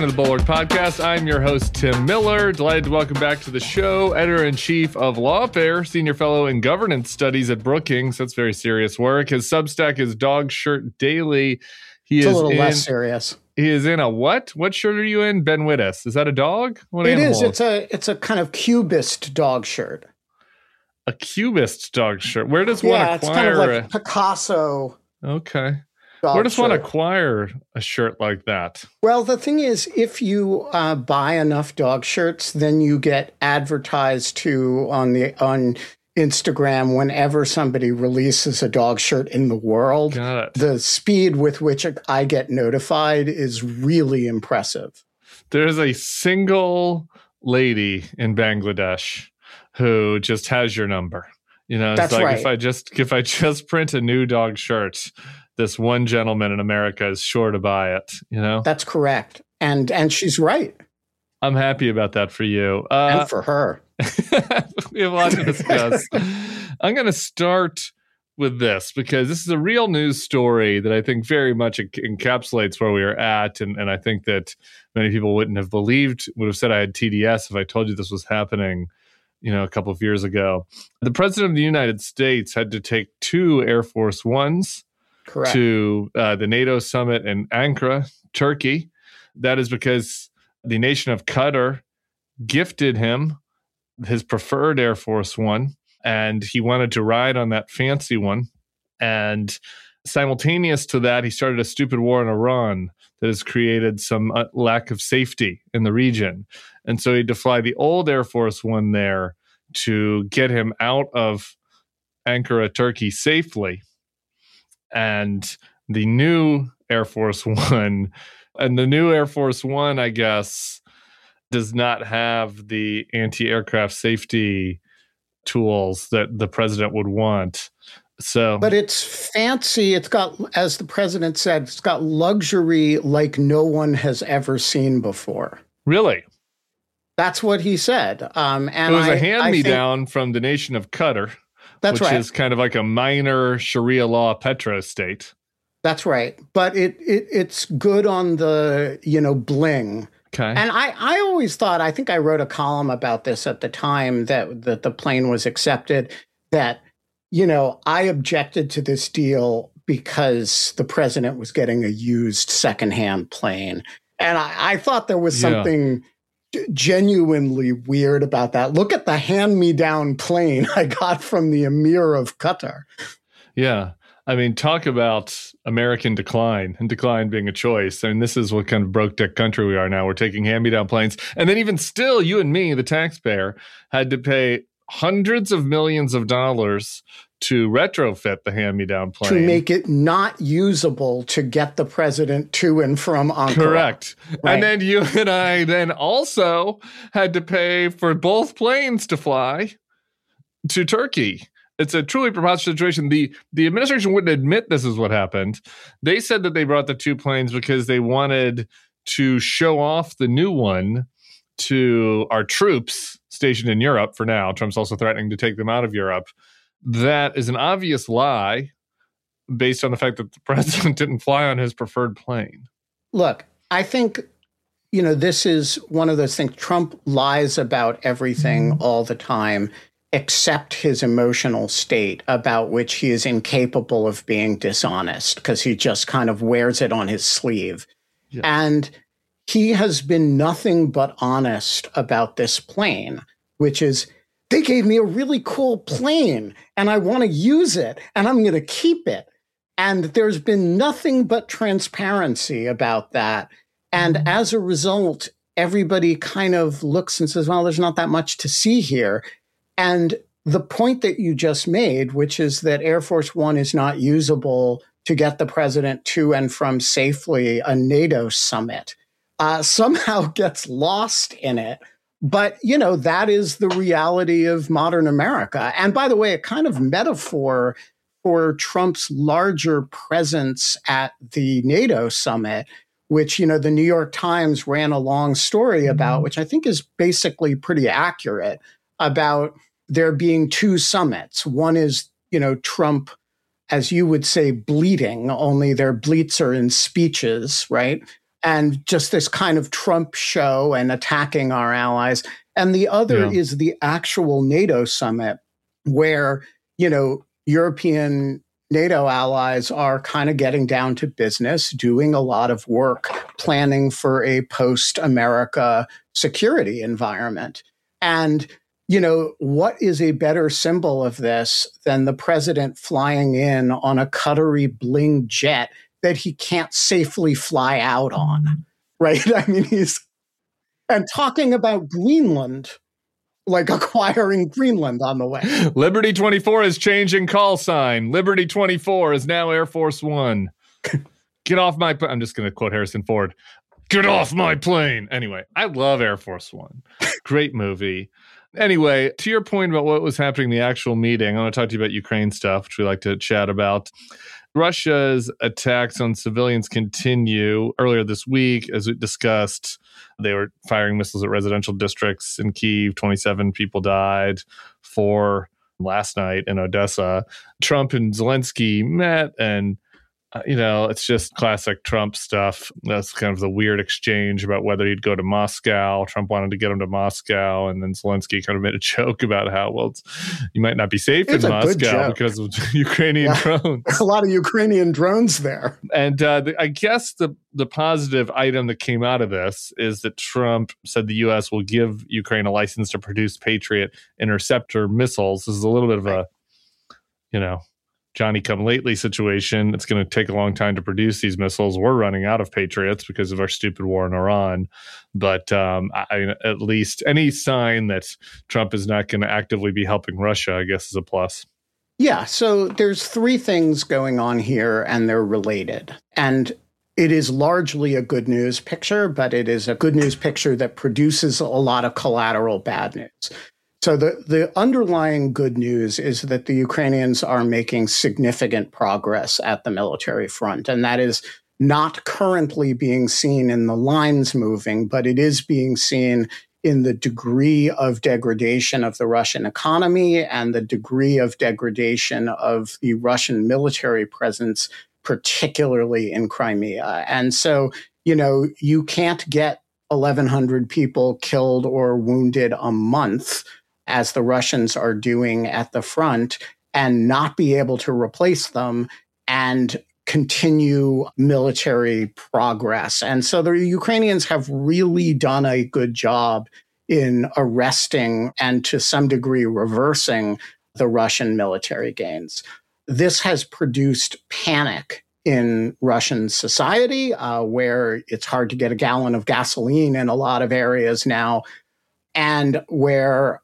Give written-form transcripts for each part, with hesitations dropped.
to the Bulwark Podcast. I'm your host, Tim Miller. Delighted to welcome back to the show, Editor-in-Chief of Lawfare, Senior Fellow in Governance Studies at Brookings. That's very serious work. His Substack is Dog Shirt Daily. It's a little less serious. He is in a what? What shirt are you in? Ben Wittes. Is that a dog? What it animal? Is. It's a kind of cubist dog shirt. A cubist dog shirt. Where does one acquire? It's kind of like Picasso. Okay. Where does one acquire a shirt like that? Well, the thing is, if you buy enough dog shirts, then you get advertised to on Instagram whenever somebody releases a dog shirt in the world. Got it. The speed with which I get notified is really impressive. There's a single lady in Bangladesh who just has your number. You know, it's That's like right. if I just print a new dog shirt, this one gentleman in America is sure to buy it, you know? That's correct. And she's right. I'm happy about that for you. And for her. We have a lot to discuss. I'm going to start with this because this is a real news story that I think very much encapsulates where we are at. And I think that many people would have said I had TDS if I told you this was happening, a couple of years ago. The President of the United States had to take 2 Air Force Ones Correct. to the NATO summit in Ankara, Turkey. That is because the nation of Qatar gifted him his preferred Air Force One, and he wanted to ride on that fancy one. And simultaneous to that, he started a stupid war in Iran that has created some lack of safety in the region. And so he had to fly the old Air Force One there to get him out of Ankara, Turkey safely. And the new Air Force One, I guess, does not have the anti-aircraft safety tools that the president would want. But it's fancy. It's got, as the president said, it's got luxury like no one has ever seen before. Really? That's what he said. And it was a hand-me-down from the nation of Qatar. That's which right. is kind of like a minor Sharia law petrostate. That's right. But it's good on the, bling. Okay. And I always thought, I think I wrote a column about this at the time that the plane was accepted, that, I objected to this deal because the president was getting a used secondhand plane. And I thought there was something genuinely weird about that. Look at the hand-me-down plane I got from the Emir of Qatar. Yeah. I mean, talk about American decline, and decline being a choice. I mean, this is what kind of broke tech country we are now. We're taking hand-me-down planes. And then even still, you and me, the taxpayer, had to pay hundreds of millions of dollars to retrofit the hand-me-down plane. To make it not usable to get the president to and from Ankara. Correct. Right. And then you and I then also had to pay for both planes to fly to Turkey. It's a truly preposterous situation. The administration wouldn't admit this is what happened. They said that they brought the 2 planes because they wanted to show off the new one to our troops stationed in Europe for now. Trump's also threatening to take them out of Europe. That is an obvious lie based on the fact that the president didn't fly on his preferred plane. Look, I think, this is one of those things. Trump lies about everything all the time, except his emotional state, about which he is incapable of being dishonest because he just kind of wears it on his sleeve. Yeah. And he has been nothing but honest about this plane, which is, they gave me a really cool plane and I want to use it and I'm going to keep it. And there's been nothing but transparency about that. And as a result, everybody kind of looks and says, well, there's not that much to see here. And the point that you just made, which is that Air Force One is not usable to get the president to and from safely a NATO summit, somehow gets lost in it. But, that is the reality of modern America. And by the way, a kind of metaphor for Trump's larger presence at the NATO summit, which, the New York Times ran a long story about, which I think is basically pretty accurate, about there being 2 summits. One is, Trump, as you would say, bleating, only their bleats are in speeches, right? and just this kind of Trump show and attacking our allies. And the other is the actual NATO summit where, European NATO allies are kind of getting down to business, doing a lot of work, planning for a post-America security environment. And, what is a better symbol of this than the president flying in on a Qatari bling jet that he can't safely fly out on, right? I mean, and talking about Greenland, like acquiring Greenland on the way. Liberty 24 is changing call sign. Liberty 24 is now Air Force One. Get off my I'm just going to quote Harrison Ford. Get off my plane. Anyway, I love Air Force One. Great movie. Anyway, to your point about what was happening in the actual meeting, I want to talk to you about Ukraine stuff, which we like to chat about. Russia's attacks on civilians continue. Earlier this week, as we discussed, they were firing missiles at residential districts in Kyiv. 27 people died. 4 last night in Odessa. Trump and Zelensky met, and it's just classic Trump stuff. That's kind of the weird exchange about whether he'd go to Moscow. Trump wanted to get him to Moscow, and then Zelensky kind of made a joke about how, you might not be safe in Moscow because of Ukrainian drones. There's a lot of Ukrainian drones there. And I guess the positive item that came out of this is that Trump said the U.S. will give Ukraine a license to produce Patriot interceptor missiles. This is a little bit of a, Johnny-come-lately situation. It's going to take a long time to produce these missiles. We're running out of Patriots because of our stupid war in Iran. But at least any sign that Trump is not going to actively be helping Russia, I guess, is a plus. Yeah, so there's 3 things going on here, and they're related. And it is largely a good news picture, but it is a good news picture that produces a lot of collateral bad news. So the underlying good news is that the Ukrainians are making significant progress at the military front. And that is not currently being seen in the lines moving, but it is being seen in the degree of degradation of the Russian economy and the degree of degradation of the Russian military presence, particularly in Crimea. And so, you can't get 1,100 people killed or wounded a month, as the Russians are doing at the front, and not be able to replace them and continue military progress. And so the Ukrainians have really done a good job in arresting and to some degree reversing the Russian military gains. This has produced panic in Russian society, where it's hard to get a gallon of gasoline in a lot of areas now, and where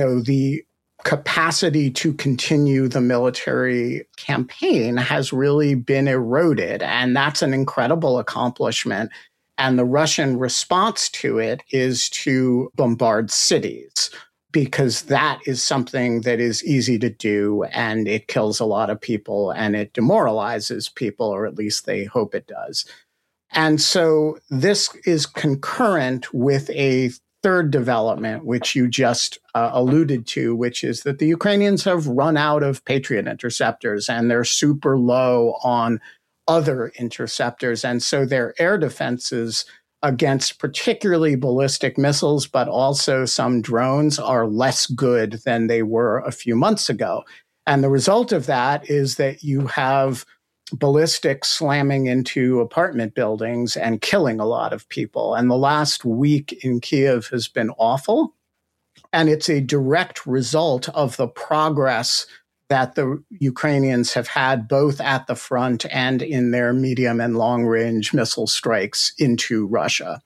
the capacity to continue the military campaign has really been eroded. And that's an incredible accomplishment. And the Russian response to it is to bombard cities, because that is something that is easy to do, and it kills a lot of people, and it demoralizes people, or at least they hope it does. And so this is concurrent with a third development, which you just alluded to, which is that the Ukrainians have run out of Patriot interceptors, and they're super low on other interceptors. And so their air defenses against particularly ballistic missiles, but also some drones, are less good than they were a few months ago. And the result of that is that you have ballistics slamming into apartment buildings and killing a lot of people. And the last week in Kyiv has been awful. And it's a direct result of the progress that the Ukrainians have had both at the front and in their medium and long-range missile strikes into Russia.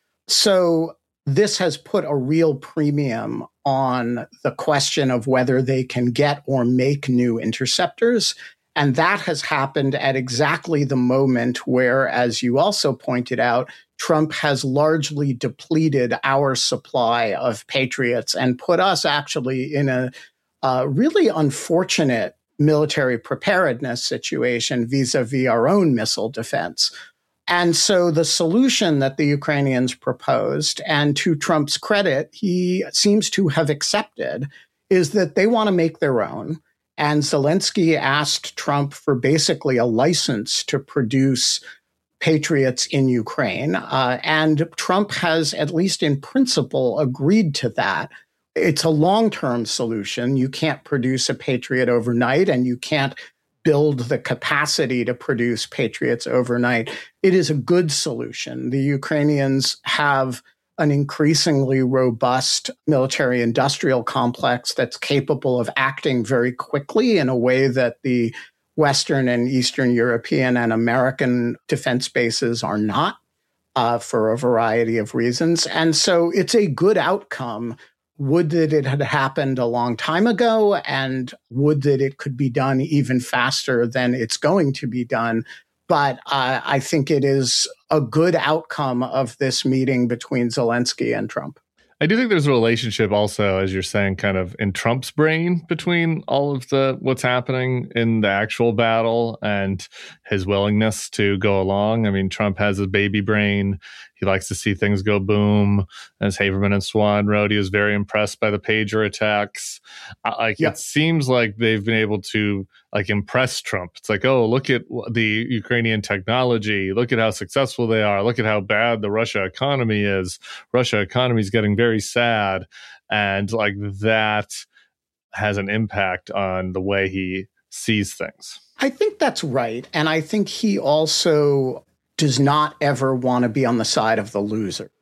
So this has put a real premium on the question of whether they can get or make new interceptors. And that has happened at exactly the moment where, as you also pointed out, Trump has largely depleted our supply of Patriots and put us actually in a really unfortunate military preparedness situation vis-a-vis our own missile defense. And so the solution that the Ukrainians proposed, and to Trump's credit, he seems to have accepted, is that they want to make their own. And Zelensky asked Trump for basically a license to produce patriots in Ukraine. And Trump has, at least in principle, agreed to that. It's a long-term solution. You can't produce a patriot overnight, and you can't build the capacity to produce patriots overnight. It is a good solution. The Ukrainians have an increasingly robust military-industrial complex that's capable of acting very quickly in a way that the Western and Eastern European and American defense bases are not, for a variety of reasons. And so it's a good outcome. Would that it had happened a long time ago, and would that it could be done even faster than it's going to be done. But I think it is a good outcome of this meeting between Zelensky and Trump. I do think there's a relationship also, as you're saying, kind of in Trump's brain between all of what's happening in the actual battle and his willingness to go along. I mean, Trump has a baby brain. He likes to see things go boom. As Haberman and Swan wrote, he was very impressed by the pager attacks. It seems like they've been able to impress Trump. It's like, oh, look at the Ukrainian technology. Look at how successful they are. Look at how bad the Russia economy is. Russia economy is getting very sad. And that has an impact on the way he sees things. I think that's right. And I think he also does not ever want to be on the side of the losers.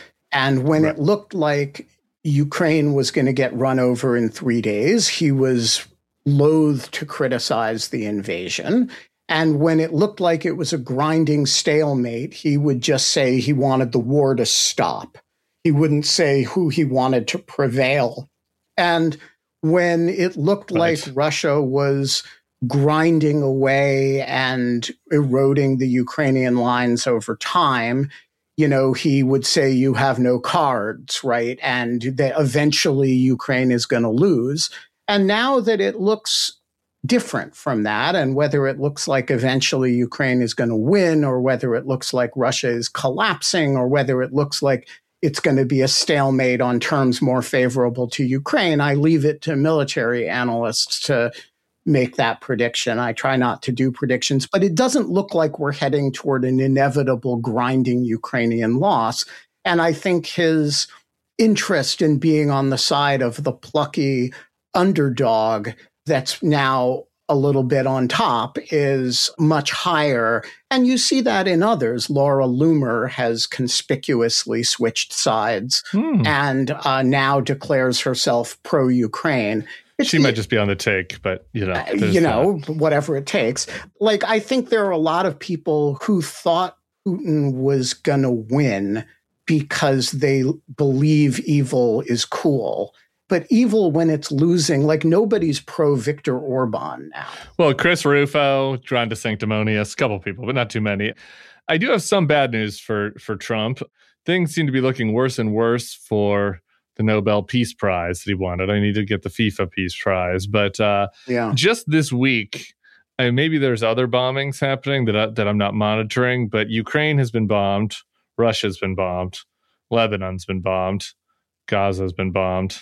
And when it looked like Ukraine was going to get run over in 3 days, he was loath to criticize the invasion. And when it looked like it was a grinding stalemate, he would just say he wanted the war to stop. He wouldn't say who he wanted to prevail. And when it looked like Russia was grinding away and eroding the Ukrainian lines over time, he would say you have no cards, right? And that eventually Ukraine is going to lose. And now that it looks different from that, and whether it looks like eventually Ukraine is going to win, or whether it looks like Russia is collapsing, or whether it looks like it's going to be a stalemate on terms more favorable to Ukraine, I leave it to military analysts to make that prediction. I try not to do predictions, but it doesn't look like we're heading toward an inevitable grinding Ukrainian loss. And I think his interest in being on the side of the plucky underdog that's now a little bit on top is much higher. And you see that in others. Laura Loomer has conspicuously switched sides and now declares herself pro-Ukraine. She might just be on the take, but, whatever it takes. I think there are a lot of people who thought Putin was going to win because they believe evil is cool. But evil, when it's losing, nobody's pro-Viktor Orban now. Well, Chris Rufo, Ron DeSanctimonious, a couple people, but not too many. I do have some bad news for Trump. Things seem to be looking worse and worse for the Nobel Peace Prize that he wanted. I need to get the FIFA Peace Prize. But just this week, maybe there's other bombings happening that I'm not monitoring, but Ukraine has been bombed. Russia's been bombed. Lebanon's been bombed. Gaza's been bombed.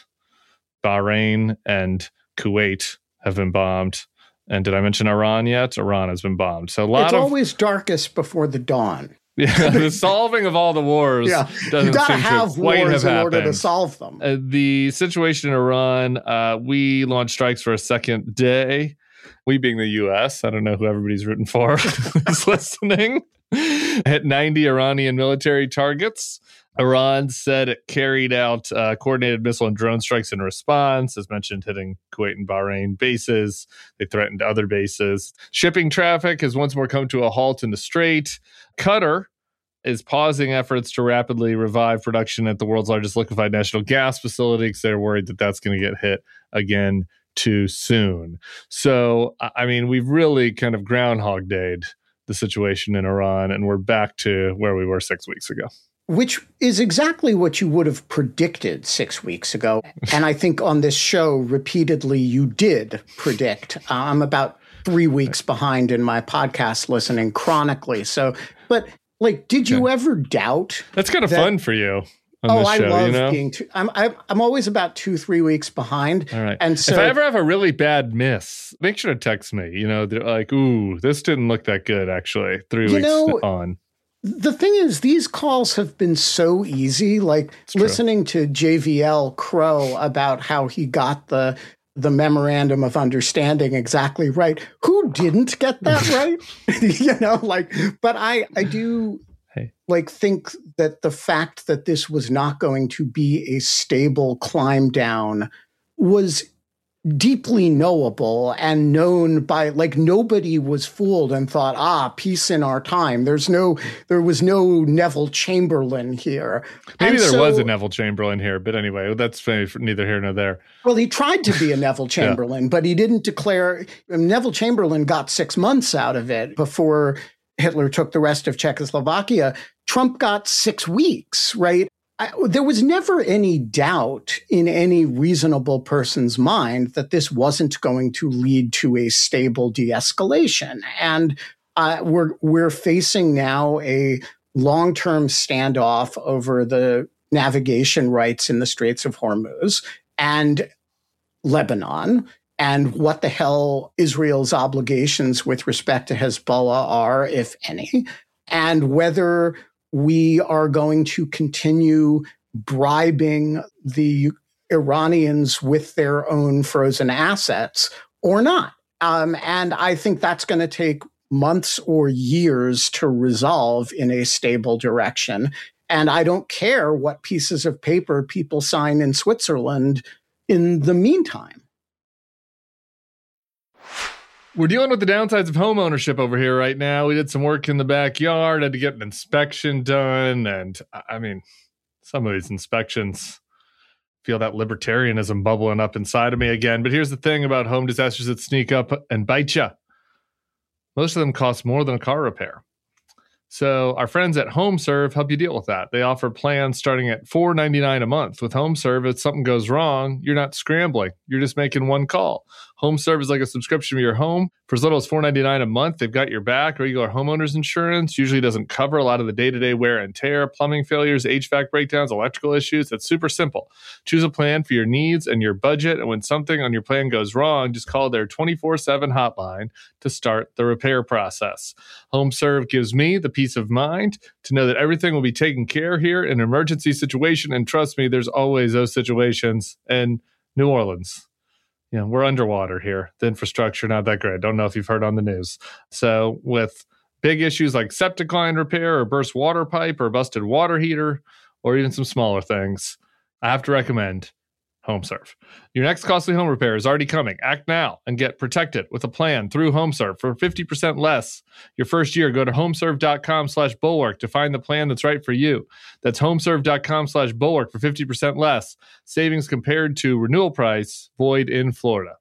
Bahrain and Kuwait have been bombed. And did I mention Iran yet? Iran has been bombed. So it's always darkest before the dawn. Yeah, the solving of all the wars doesn't seem to have wars in order to solve them. The situation in Iran, we launched strikes for a second day. We being the U.S., I don't know who everybody's rooting for who's listening, hit 90 Iranian military targets. Iran said it carried out coordinated missile and drone strikes in response, as mentioned, hitting Kuwait and Bahrain bases. They threatened other bases. Shipping traffic has once more come to a halt in the Strait. Qatar is pausing efforts to rapidly revive production at the world's largest liquefied natural gas facility because they're worried that that's going to get hit again too soon. So, I mean, we've really kind of Groundhog Day'd the situation in Iran, and we're back to where we were 6 weeks ago. Which is exactly what you would have predicted 6 weeks ago. And I think on this show, repeatedly, you did predict. I'm about 3 weeks behind in my podcast listening chronically. So, but did you ever doubt? That's kind of fun for you. On this show, I love being. I'm always about 2-3 weeks behind. All right. And so if I ever have a really bad miss, make sure to text me. They're like, "Ooh, this didn't look that good." Actually, 3 weeks on. The thing is, these calls have been so easy, like listening to JVL Crow about how he got the memorandum of understanding exactly right. Who didn't get that right? But I do think that the fact that this was not going to be a stable climb down was deeply knowable and known by, nobody was fooled and thought, peace in our time. There was no Neville Chamberlain here. Maybe there was a Neville Chamberlain here, but anyway, that's neither here nor there. Well, he tried to be a Neville Chamberlain, but he didn't declare. Neville Chamberlain got 6 months out of it before Hitler took the rest of Czechoslovakia. Trump got 6 weeks, right? There was never any doubt in any reasonable person's mind that this wasn't going to lead to a stable de-escalation. And we're facing now a long-term standoff over the navigation rights in the Straits of Hormuz and Lebanon, and what the hell Israel's obligations with respect to Hezbollah are, if any, and whether we are going to continue bribing the Iranians with their own frozen assets or not. And I think that's going to take months or years to resolve in a stable direction. And I don't care what pieces of paper people sign in Switzerland in the meantime. We're dealing with the downsides of home ownership over here right now. We did some work in the backyard, had to get an inspection done. And I mean, some of these inspections feel that libertarianism bubbling up inside of me again. But here's the thing about home disasters that sneak up and bite you. Most of them cost more than a car repair. So our friends at HomeServe help you deal with that. They offer plans starting at $4.99 a month. With HomeServe, if something goes wrong, you're not scrambling. You're just making one call. HomeServe is like a subscription to your home. For as little as $4.99 a month, they've got your back. Regular homeowners insurance usually doesn't cover a lot of the day-to-day wear and tear, plumbing failures, HVAC breakdowns, electrical issues. It's super simple. Choose a plan for your needs and your budget, and when something on your plan goes wrong, just call their 24/7 hotline to start the repair process. HomeServe gives me the peace of mind to know that everything will be taken care of here in an emergency situation, and trust me, there's always those situations in New Orleans. We're underwater here. The infrastructure, not that great. Don't know if you've heard on the news. So with big issues like septic line repair or burst water pipe or busted water heater, or even some smaller things, I have to recommend HomeServe. Your next costly home repair is already coming. Act now and get protected with a plan through HomeServe for 50% less your first year. Go to homeserve.com/bulwark to find the plan that's right for you. That's homeserve.com/bulwark for 50% less. Savings compared to renewal price, void in Florida.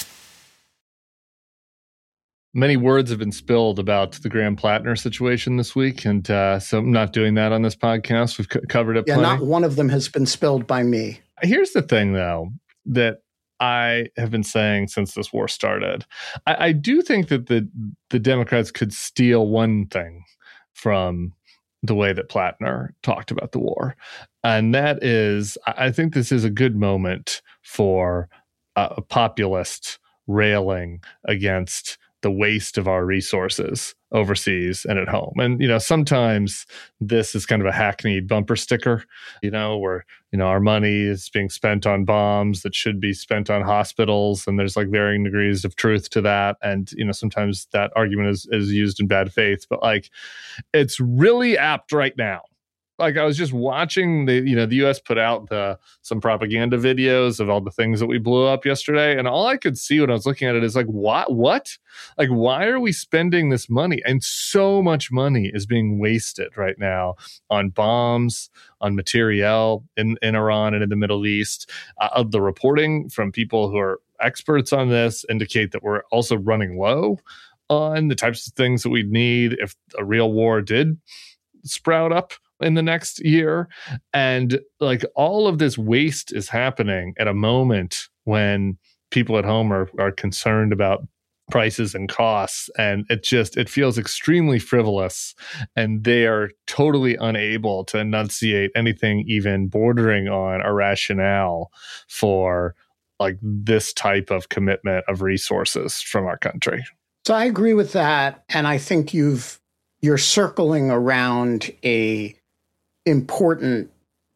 Many words have been spilled about the Graham Plattner situation this week, and so I'm not doing that on this podcast. We've covered it plenty. Not one of them has been spilled by me. Here's the thing, though, that I have been saying since this war started. I do think that the Democrats could steal one thing from the way that Plattner talked about the war. And that is, I think this is a good moment for a populist railing against the waste of our resources overseas and at home. And, sometimes this is kind of a hackneyed bumper sticker, where, our money is being spent on bombs that should be spent on hospitals. And there's varying degrees of truth to that. And, sometimes that argument is used in bad faith, but it's really apt right now. I was just watching the U.S. put out some propaganda videos of all the things that we blew up yesterday. And all I could see when I was looking at it is what? Why are we spending this money? And so much money is being wasted right now on bombs, on materiel in Iran and in the Middle East. The reporting from people who are experts on this indicate that we're also running low on the types of things that we'd need if a real war did sprout up in the next year. And all of this waste is happening at a moment when people at home are concerned about prices and costs. And it feels extremely frivolous. And they are totally unable to enunciate anything even bordering on a rationale for this type of commitment of resources from our country. So I agree with that. And I think you've you're circling around a important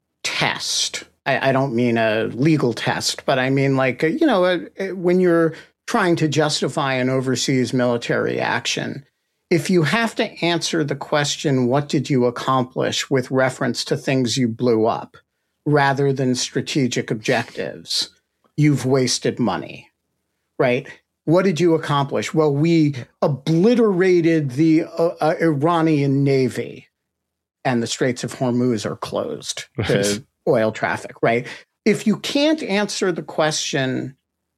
test. I don't mean a legal test, but I mean like, when you're trying to justify an overseas military action, if you have to answer the question, what did you accomplish with reference to things you blew up rather than strategic objectives, you've wasted money, right? What did you accomplish? Well, we obliterated the Iranian Navy and the Straits of Hormuz are closed to oil traffic, right? If you can't answer the question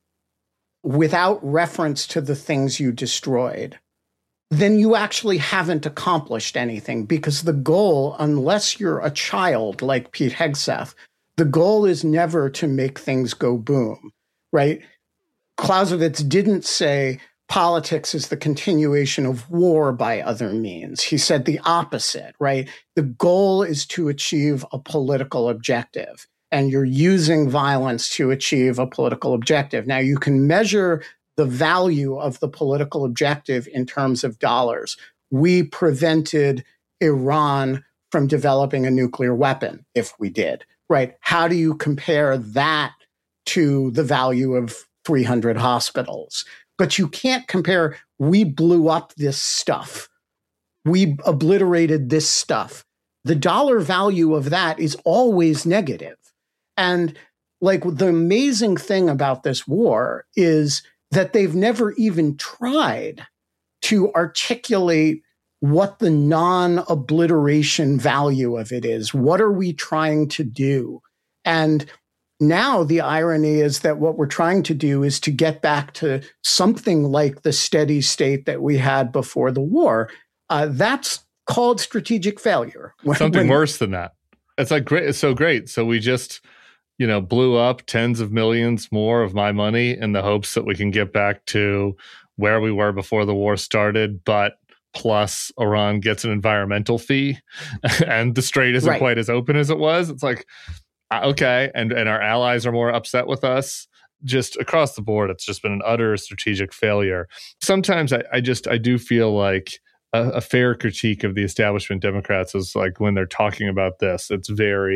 without reference to the things you destroyed, then you actually haven't accomplished anything, because the goal, unless you're a child like Pete Hegseth, the goal is never to make things go boom, right? Clausewitz didn't say politics is the continuation of war by other means. He said the opposite, right? The goal is to achieve a political objective, and you're using violence to achieve a political objective. Now, you can measure the value of the political objective in terms of dollars. We prevented Iran from developing a nuclear weapon if we did, right? How do you compare that to the value of 300 hospitals? But you can't compare, we blew up this stuff. We obliterated this stuff. The dollar value of that is always negative. And like the amazing thing about this war is that they've never even tried to articulate what the non-obliteration value of it is. What are we trying to do? And now the irony is that what we're trying to do is to get back to something like the steady state that we had before the war. That's called strategic failure. Something worse than that. It's like great. It's so great. So we just, blew up tens of millions more of my money in the hopes that we can get back to where we were before the war started, but plus Iran gets an environmental fee and the strait isn't quite as open as it was. It's like, okay, and our allies are more upset with us. Just across the board, it's just been an utter strategic failure. Sometimes I do feel like a fair critique of the establishment Democrats is like when they're talking about this, it's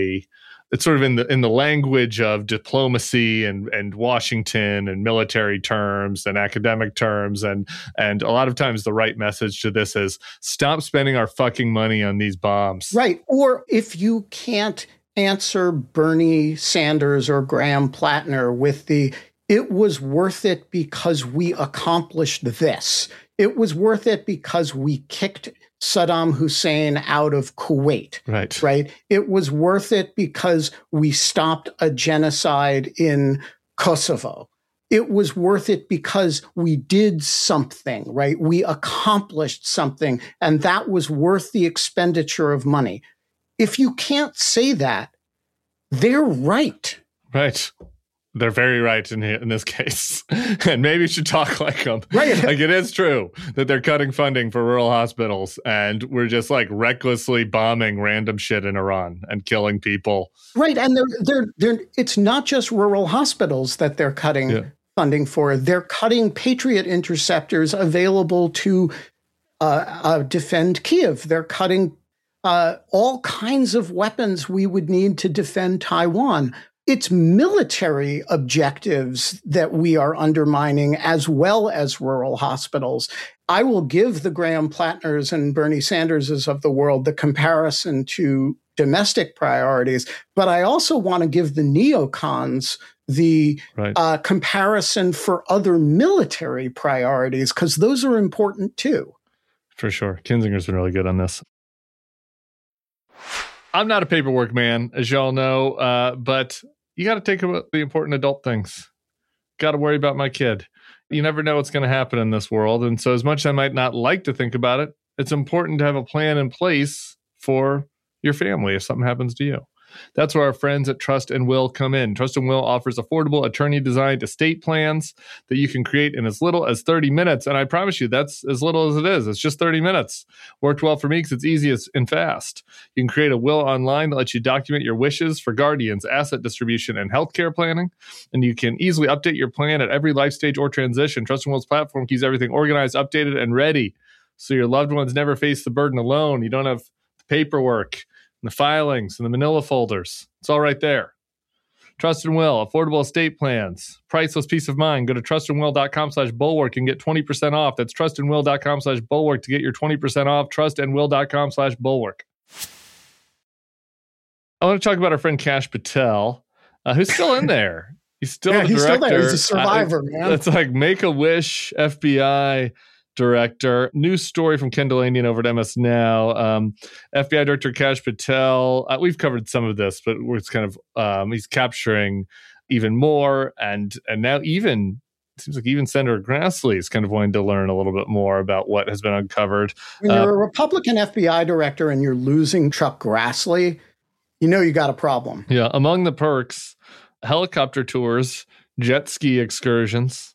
sort of in the language of diplomacy and Washington and military terms and academic terms, and a lot of times the right message to this is stop spending our fucking money on these bombs. Right. Or if you can't answer Bernie Sanders or Graham Plattner with it was worth it because we accomplished this. It was worth it because we kicked Saddam Hussein out of Kuwait. Right. It was worth it because we stopped a genocide in Kosovo. It was worth it because we did something, right? We accomplished something, and that was worth the expenditure of money. If you can't say that, they're right. Right. They're very right in this case. And maybe you should talk like them. Right. Like it is true that they're cutting funding for rural hospitals and we're just like recklessly bombing random shit in Iran and killing people. Right. And they're it's not just rural hospitals that they're cutting funding for. They're cutting Patriot interceptors available to defend Kyiv. They're cutting all kinds of weapons we would need to defend Taiwan. It's military objectives that we are undermining as well as rural hospitals. I will give the Graham Plattners and Bernie Sanderses of the world the comparison to domestic priorities, but I also want to give the neocons the comparison for other military priorities, because those are important too. For sure. Kinzinger's been really good on this. I'm not a paperwork man, as y'all know, but you got to take about the important adult things. Got to worry about my kid. You never know what's going to happen in this world. And so as much as I might not like to think about it, it's important to have a plan in place for your family if something happens to you. That's where our friends at Trust and Will come in. Trust and Will offers affordable attorney-designed estate plans that you can create in as little as 30 minutes. And I promise you, that's as little as it is. It's just 30 minutes. Worked well for me because it's easy and fast. You can create a will online that lets you document your wishes for guardians, asset distribution, and healthcare planning. And you can easily update your plan at every life stage or transition. Trust and Will's platform keeps everything organized, updated, and ready so your loved ones never face the burden alone. You don't have the paperwork and the filings and the manila folders. It's all right there. Trust and Will, affordable estate plans, priceless peace of mind. Go to trustandwill.com/bulwark and get 20% off. That's trustandwill.com/bulwark to get your 20% off. Trustandwill.com/bulwark. I want to talk about our friend Kash Patel, who's still in there. He's still the director. He's still there. He's a survivor, man. It's like Make-A-Wish FBI director. New story from Ken Dilanian over at MS Now. FBI Director Kash Patel. We've covered some of this, but it's kind of he's capturing even more, and now even it seems like even Senator Grassley is kind of wanting to learn a little bit more about what has been uncovered. When you're a Republican FBI director and you're losing Chuck Grassley, you know you got a problem. Yeah, among the perks, helicopter tours, jet ski excursions,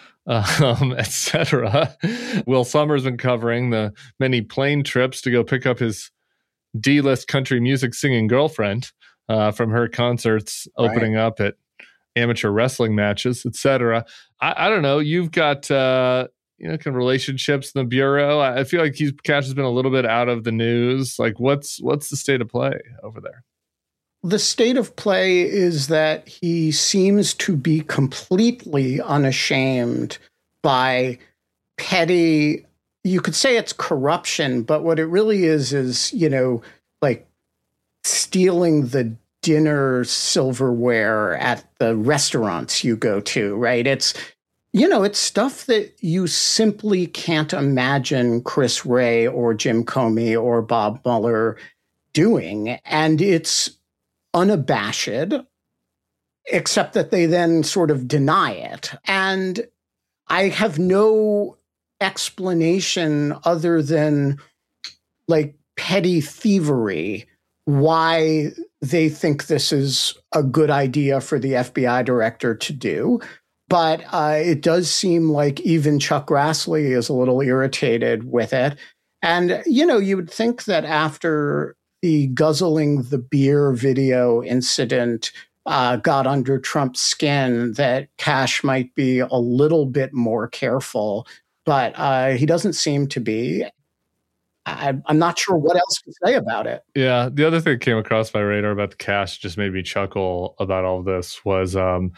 etc. Will Sommer's been covering the many plane trips to go pick up his D-list country music singing girlfriend from her concerts opening up at amateur wrestling matches, etc. I don't know. You've got kind of relationships in the Bureau. I feel like Kash has been a little bit out of the news. Like, what's the state of play over there? The state of play is that he seems to be completely unashamed by petty, you could say it's corruption, but what it really is, like stealing the dinner silverware at the restaurants you go to, right? It's stuff that you simply can't imagine Chris Wray or Jim Comey or Bob Mueller doing. And it's unabashed, except that they then sort of deny it. And I have no explanation other than like petty thievery why they think this is a good idea for the FBI director to do. But it does seem like even Chuck Grassley is a little irritated with it. And, you would think that after the guzzling the beer video incident got under Trump's skin, that Kash might be a little bit more careful, but he doesn't seem to be. I'm not sure what else to say about it. Yeah, the other thing that came across my radar about the Kash just made me chuckle about all of this was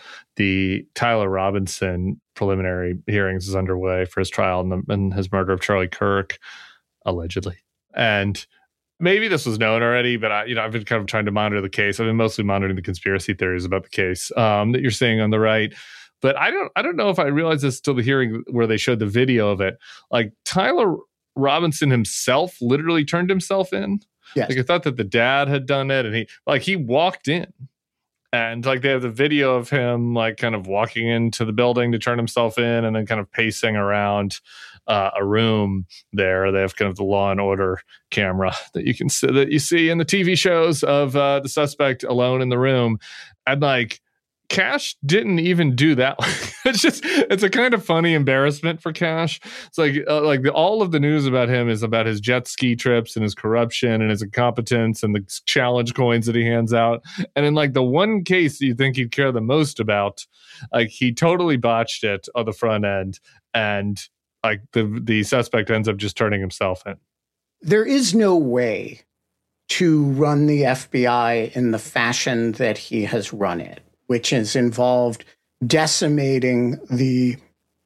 the Tyler Robinson preliminary hearings is underway for his trial in his murder of Charlie Kirk, allegedly. And maybe this was known already, but I've been kind of trying to monitor the case. I've been mostly monitoring the conspiracy theories about the case that you're seeing on the right. But I don't know if I realized this till the hearing where they showed the video of it. Like Tyler Robinson himself literally turned himself in. Yes. Like I thought that the dad had done it, and he walked in, and like they have the video of him like kind of walking into the building to turn himself in, and then kind of pacing around a room there. They have kind of the Law and Order camera that you see in the TV shows of the suspect alone in the room, and like Kash didn't even do that. It's a kind of funny embarrassment for Kash. It's like all of the news about him is about his jet ski trips and his corruption and his incompetence and the challenge coins that he hands out. And in like the one case you think he'd care the most about, like he totally botched it on the front end, and like the suspect ends up just turning himself in. There is no way to run the FBI in the fashion that he has run it, which has involved decimating the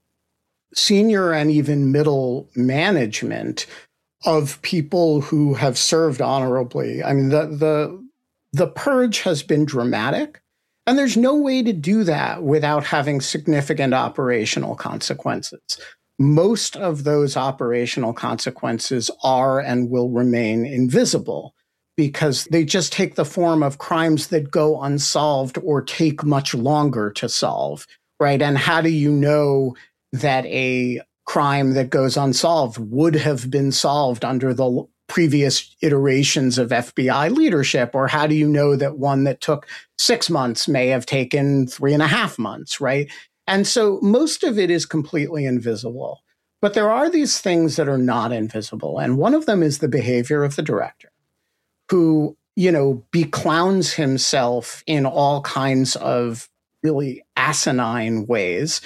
senior and even middle management of people who have served honorably. I mean, the purge has been dramatic, and there's no way to do that without having significant operational consequences. Most of those operational consequences are and will remain invisible, because they just take the form of crimes that go unsolved or take much longer to solve, right? And how do you know that a crime that goes unsolved would have been solved under the previous iterations of FBI leadership? Or how do you know that one that took 6 months may have taken 3.5 months, right? And so most of it is completely invisible. But there are these things that are not invisible. And one of them is the behavior of the director, who, beclowns himself in all kinds of really asinine ways.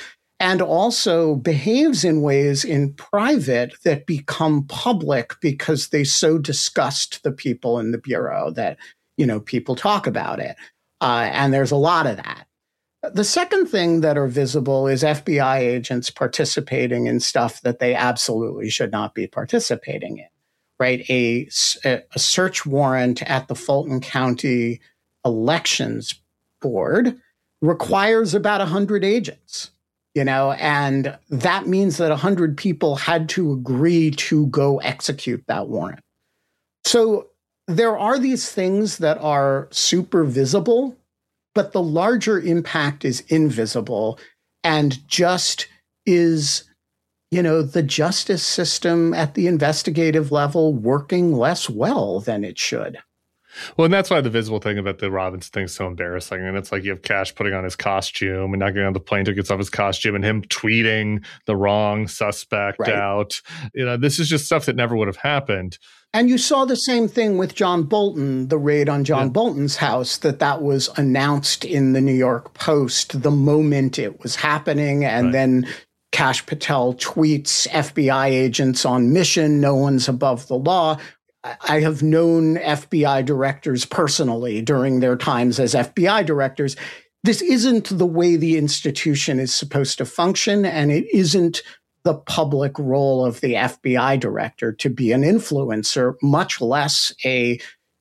and also behaves in ways in private that become public because they so disgust the people in the Bureau that, people talk about it. And there's a lot of that. The second thing that are visible is FBI agents participating in stuff that they absolutely should not be participating in, right? A search warrant at the Fulton County Elections Board requires about 100 agents, and that means that 100 people had to agree to go execute that warrant. So there are these things that are super visible, but the larger impact is invisible and just is, the justice system at the investigative level working less well than it should. Well, and that's why the visible thing about the Robinson thing is so embarrassing. And it's like you have Cash putting on his costume and not getting on the plane till he gets off his costume and him tweeting the wrong suspect out. This is just stuff that never would have happened. And you saw the same thing with John Bolton, the raid on John Bolton's house, that was announced in the New York Post the moment it was happening. And then Kash Patel tweets, FBI agents on mission, no one's above the law. I have known FBI directors personally during their times as FBI directors. This isn't the way the institution is supposed to function, and it isn't the public role of the FBI director to be an influencer, much less an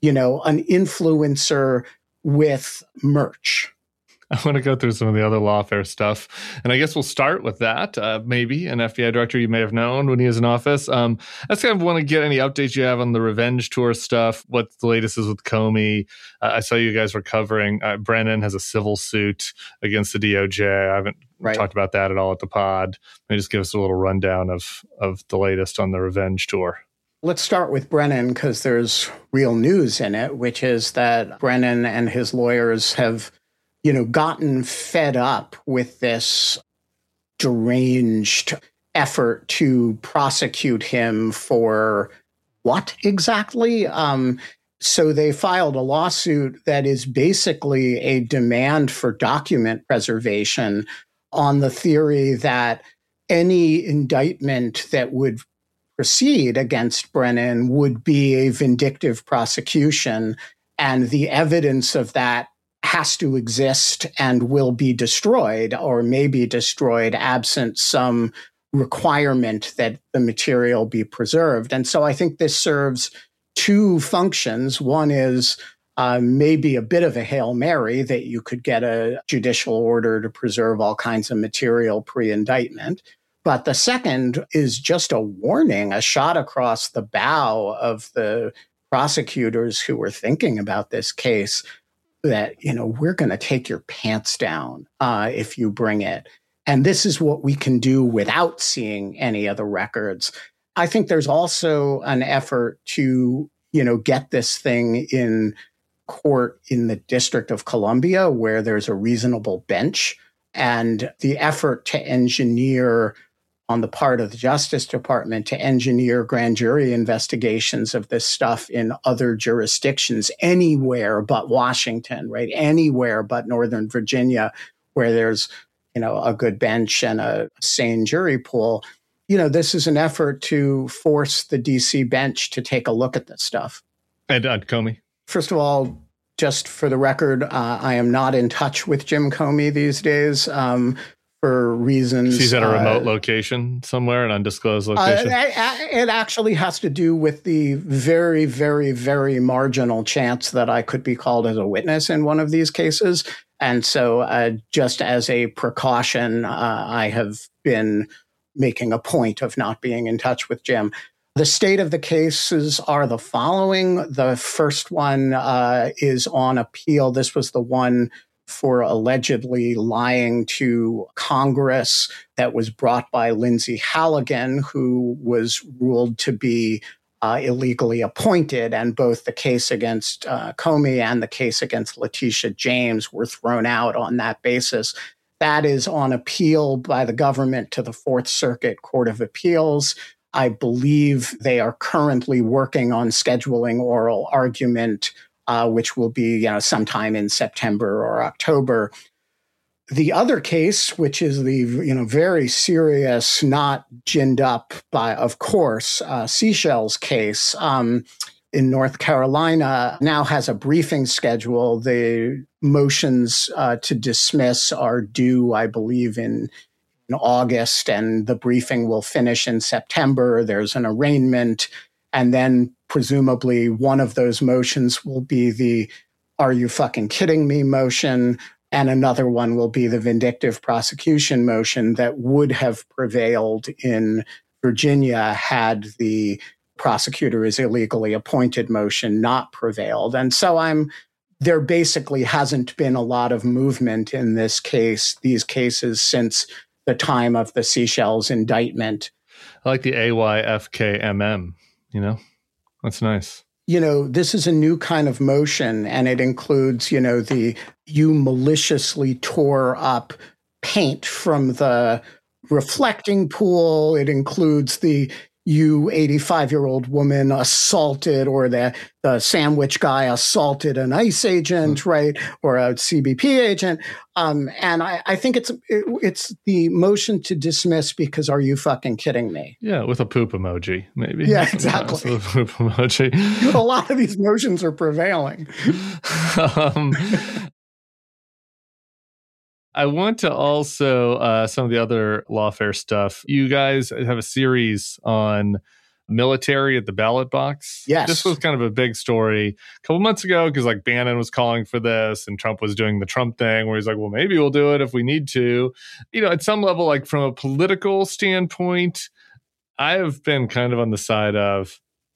influencer with merch. I want to go through some of the other lawfare stuff. And I guess we'll start with that. Maybe an FBI director you may have known when he was in office. I just kind of want to get any updates you have on the revenge tour stuff, what the latest is with Comey. I saw you guys were covering Brennan has a civil suit against the DOJ. I haven't talked about that at all at the pod. Maybe just give us a little rundown of the latest on the revenge tour. Let's start with Brennan because there's real news in it, which is that Brennan and his lawyers have gotten fed up with this deranged effort to prosecute him for what exactly? So they filed a lawsuit that is basically a demand for document preservation on the theory that any indictment that would proceed against Brennan would be a vindictive prosecution, and the evidence of that has to exist and will be destroyed or may be destroyed absent some requirement that the material be preserved. And so I think this serves two functions. One is maybe a bit of a Hail Mary that you could get a judicial order to preserve all kinds of material pre-indictment. But the second is just a warning, a shot across the bow of the prosecutors who were thinking about this case that, we're going to take your pants down if you bring it. And this is what we can do without seeing any of the records. I think there's also an effort to, get this thing in court in the District of Columbia where there's a reasonable bench. And the effort to engineer on the part of the Justice Department to engineer grand jury investigations of this stuff in other jurisdictions, anywhere but Washington, right? Anywhere but Northern Virginia, where there's, a good bench and a sane jury pool. This is an effort to force the DC bench to take a look at this stuff. And Comey? First of all, just for the record, I am not in touch with Jim Comey these days. For reasons. She's at a remote location somewhere, an undisclosed location? It actually has to do with the very, very, very marginal chance that I could be called as a witness in one of these cases. And so just as a precaution, I have been making a point of not being in touch with Jim. The state of the cases are the following. The first one is on appeal. This was the one for allegedly lying to Congress that was brought by Lindsay Halligan, who was ruled to be illegally appointed. And both the case against Comey and the case against Letitia James were thrown out on that basis. That is on appeal by the government to the Fourth Circuit Court of Appeals. I believe they are currently working on scheduling oral argument which will be, sometime in September or October. the other case, which is the very serious, not ginned up by, of course, Seychelles case in North Carolina, now has a briefing schedule. The motions to dismiss are due, I believe, in August, and the briefing will finish in September. There's an arraignment, and then presumably one of those motions will be the "Are you fucking kidding me" motion, and another one will be the vindictive prosecution motion that would have prevailed in Virginia had the prosecutor is illegally appointed motion not prevailed. And so there basically hasn't been a lot of movement in these cases since the time of the Seychelles indictment. I like the AYFKMM, that's nice. This is a new kind of motion, and it includes, you maliciously tore up paint from the reflecting pool. It includes the you 85-year-old woman assaulted, or the sandwich guy assaulted an ICE agent, right? Or a CBP agent. And I think it's the motion to dismiss because are you fucking kidding me? Yeah, with a poop emoji, maybe. Yeah, exactly. With a poop emoji. A lot of these motions are prevailing. I want to also, some of the other lawfare stuff. You guys have a series on military at the ballot box. Yes. This was kind of a big story a couple months ago because Bannon was calling for this and Trump was doing the Trump thing where he's like, well, maybe we'll do it if we need to. At some level, from a political standpoint, I have been kind of on the side of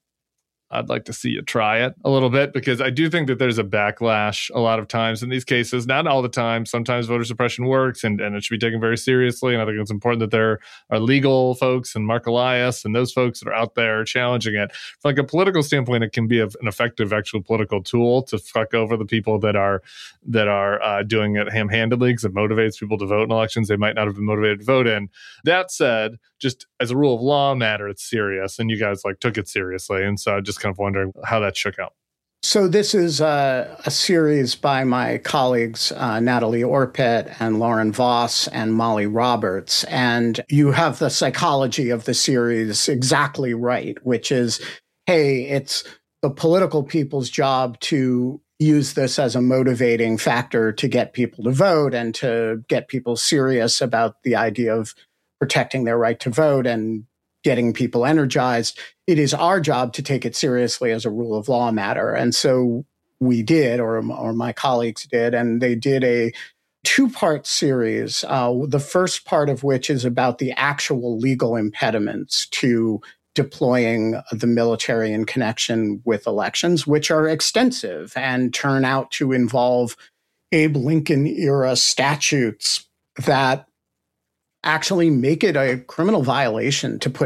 I'd like to see you try it a little bit, because I do think that there's a backlash a lot of times in these cases. Not all the time. Sometimes voter suppression works and it should be taken very seriously. And I think it's important that there are legal folks and Mark Elias and those folks that are out there challenging it. From a political standpoint, it can be an effective actual political tool to fuck over the people that are doing it ham-handedly, because it motivates people to vote in elections they might not have been motivated to vote in. That said, just as a rule of law matter, it's serious, and you guys took it seriously. And so I'm just kind of wondering how that shook out. So this is a series by my colleagues, Natalie Orpett and Lauren Voss and Molly Roberts. And you have the psychology of the series exactly right, which is, hey, it's the political people's job to use this as a motivating factor to get people to vote and to get people serious about the idea of protecting their right to vote and getting people energized. It is our job to take it seriously as a rule of law matter. And so we did, or my colleagues did, and they did a two-part series, the first part of which is about the actual legal impediments to deploying the military in connection with elections, which are extensive and turn out to involve Abe Lincoln-era statutes that actually make it a criminal violation to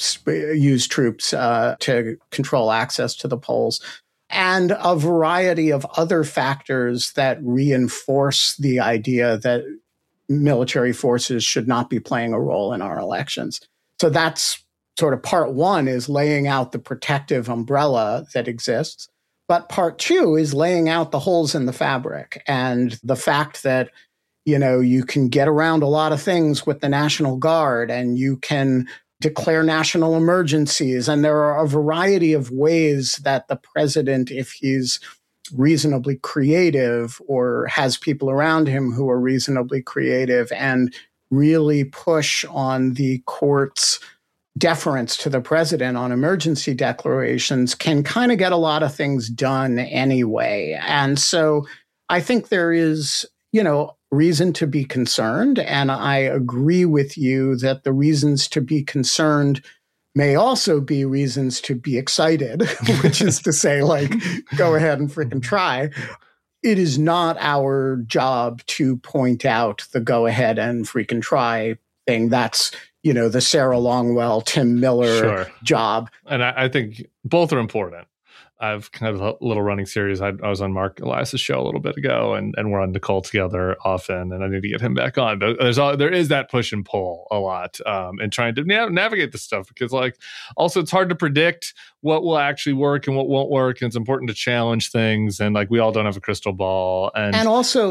use troops to control access to the polls, and a variety of other factors that reinforce the idea that military forces should not be playing a role in our elections. So that's sort of part one, is laying out the protective umbrella that exists. But part two is laying out the holes in the fabric and the fact that you can get around a lot of things with the National Guard, and you can declare national emergencies. And there are a variety of ways that the president, if he's reasonably creative or has people around him who are reasonably creative and really push on the court's deference to the president on emergency declarations, can kind of get a lot of things done anyway. And so I think there is, reason to be concerned. And I agree with you that the reasons to be concerned may also be reasons to be excited, which is to say, go ahead and freaking try. It is not our job to point out the go ahead and freaking try thing. That's, the Sarah Longwell, Tim Miller job. And I think both are important. I've kind of a little running series. I was on Mark Elias's show a little bit ago, and we're on Nicole together often, and I need to get him back on. But there is that push and pull a lot, and trying to navigate this stuff, because also it's hard to predict what will actually work and what won't work, and it's important to challenge things, and we all don't have a crystal ball, and also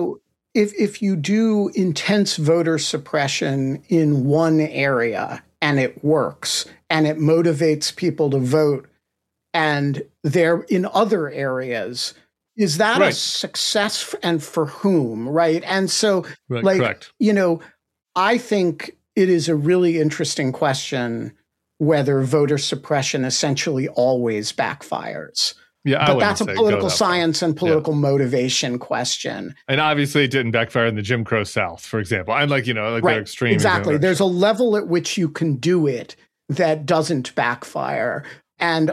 if you do intense voter suppression in one area and it works and it motivates people to vote, and they're in other areas, is that a success, and for whom, right? And so, correct. I think it is a really interesting question whether voter suppression essentially always backfires. Yeah, but that's a political science and political motivation question. And obviously it didn't backfire in the Jim Crow South, for example. And right. The extreme. Exactly. There's a level at which you can do it that doesn't backfire. And,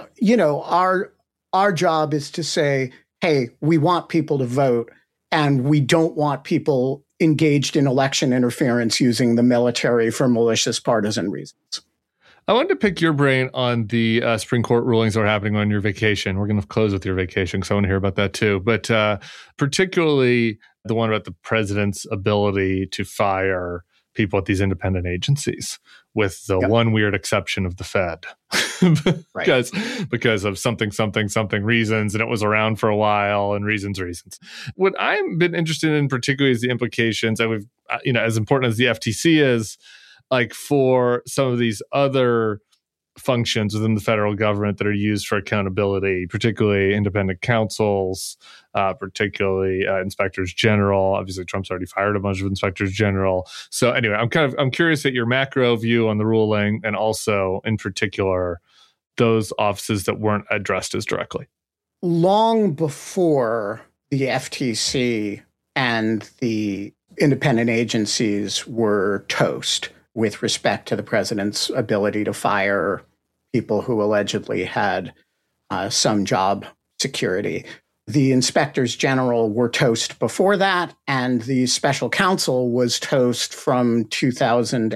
our job is to say, hey, we want people to vote, and we don't want people engaged in election interference using the military for malicious partisan reasons. I wanted to pick your brain on the Supreme Court rulings that are happening on your vacation. We're going to close with your vacation because I want to hear about that too. But particularly the one about the president's ability to fire people at these independent agencies, with the one weird exception of the Fed. because of something reasons, and it was around for a while, and reasons. What I've been interested in particularly is the implications, and we've, as important as the FTC is, like for some of these other functions within the federal government that are used for accountability, particularly independent counsels, particularly inspectors general. Obviously, Trump's already fired a bunch of inspectors general. So anyway, I'm curious at your macro view on the ruling, and also in particular those offices that weren't addressed as directly. Long before the FTC and the independent agencies were toast with respect to the president's ability to fire people who allegedly had some job security, the inspectors general were toast before that, and the special counsel was toast from 2000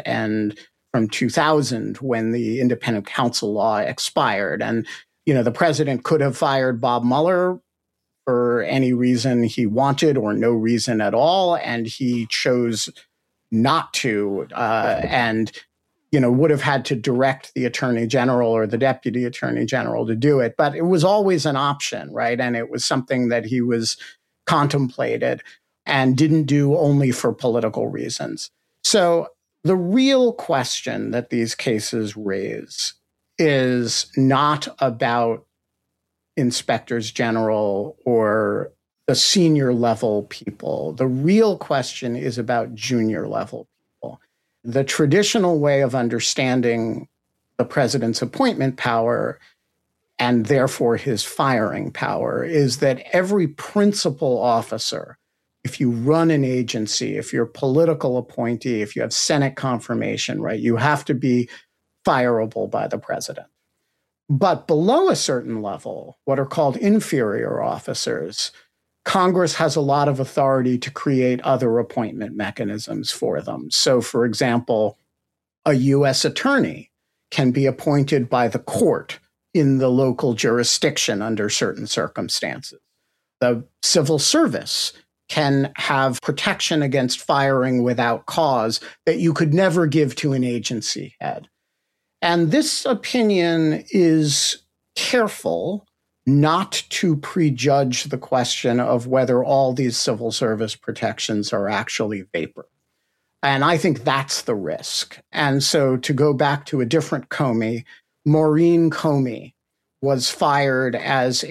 when the independent counsel law expired. And, the president could have fired Bob Mueller for any reason he wanted or no reason at all, and he chose not to, and would have had to direct the attorney general or the deputy attorney general to do it. But it was always an option, right? And it was something that he was contemplated and didn't do only for political reasons. So the real question that these cases raise is not about inspectors general or the senior level people. The real question is about junior level people. The traditional way of understanding the president's appointment power, and therefore his firing power, is that every principal officer, if you run an agency, if you're a political appointee, if you have Senate confirmation, right, you have to be fireable by the president. But below a certain level, what are called inferior officers, Congress has a lot of authority to create other appointment mechanisms for them. So, for example, a U.S. attorney can be appointed by the court in the local jurisdiction under certain circumstances. The civil service can have protection against firing without cause that you could never give to an agency head. And this opinion is careful not to prejudge the question of whether all these civil service protections are actually vapor. And I think that's the risk. And so to go back to a different Comey, Maureen Comey was fired as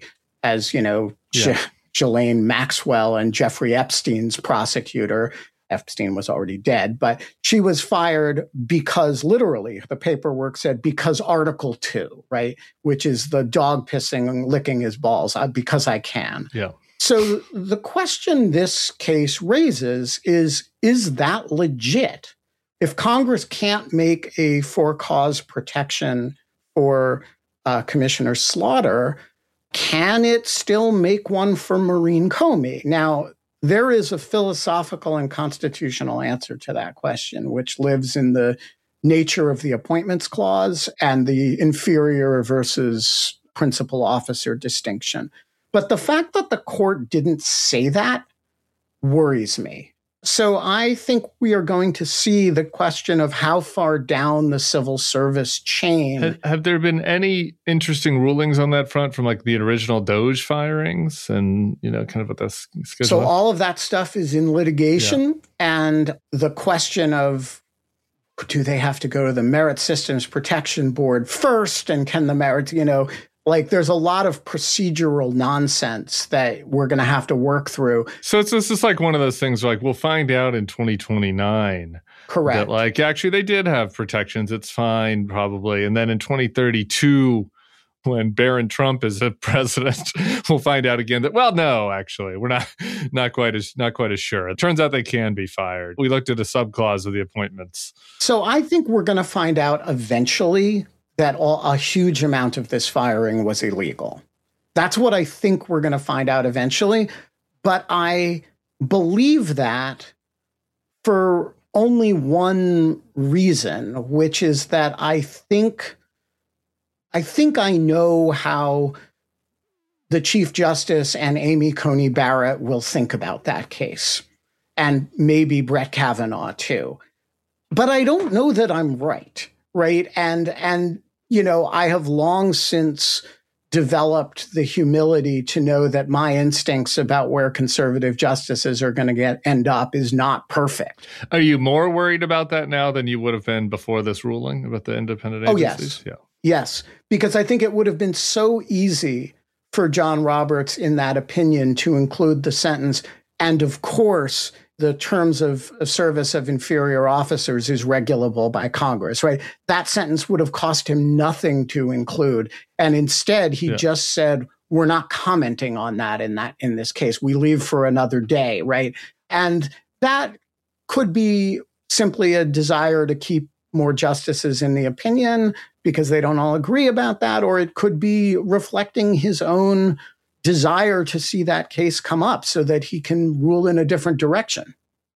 Ghislaine Maxwell and Jeffrey Epstein's prosecutor. Epstein was already dead, but she was fired because, literally, the paperwork said, because Article 2, right, which is the dog pissing and licking his balls, because I can. Yeah. So the question this case raises is that legit? If Congress can't make a for-cause protection for Commissioner Slaughter, can it still make one for Maureen Comey? Now, there is a philosophical and constitutional answer to that question, which lives in the nature of the Appointments Clause and the inferior versus principal officer distinction. But the fact that the court didn't say that worries me. So I think we are going to see the question of how far down the civil service chain. Have there been any interesting rulings on that front from like the original Doge firings and, kind of what that's scheduled? So all of that stuff is in litigation. And the question of, do they have to go to the Merit Systems Protection Board first? And can the Merit, there's a lot of procedural nonsense that we're going to have to work through. So it's just like one of those things where, like, we'll find out in 2029. Correct. That, like, actually they did have protections. It's fine, probably. And then in 2032, when Barron Trump is the president, we'll find out again that, well, no, actually, we're not quite as sure. It turns out they can be fired. We looked at a subclause of the appointments. So I think we're going to find out eventually that a huge amount of this firing was illegal. That's what I think we're going to find out eventually. But I believe that for only one reason, which is that I think I know how the Chief Justice and Amy Coney Barrett will think about that case, and maybe Brett Kavanaugh too. But I don't know that I'm right? And I have long since developed the humility to know that my instincts about where conservative justices are going to end up is not perfect. Are you more worried about that now than you would have been before this ruling about the independent agencies? Oh, yes. Yes, because I think it would have been so easy for John Roberts in that opinion to include the sentence, and of course, the terms of service of inferior officers is regulable by Congress, right? That sentence would have cost him nothing to include. And instead, he just said, we're not commenting on that in this case. We leave for another day, right? And that could be simply a desire to keep more justices in the opinion because they don't all agree about that, or it could be reflecting his own desire to see that case come up so that he can rule in a different direction.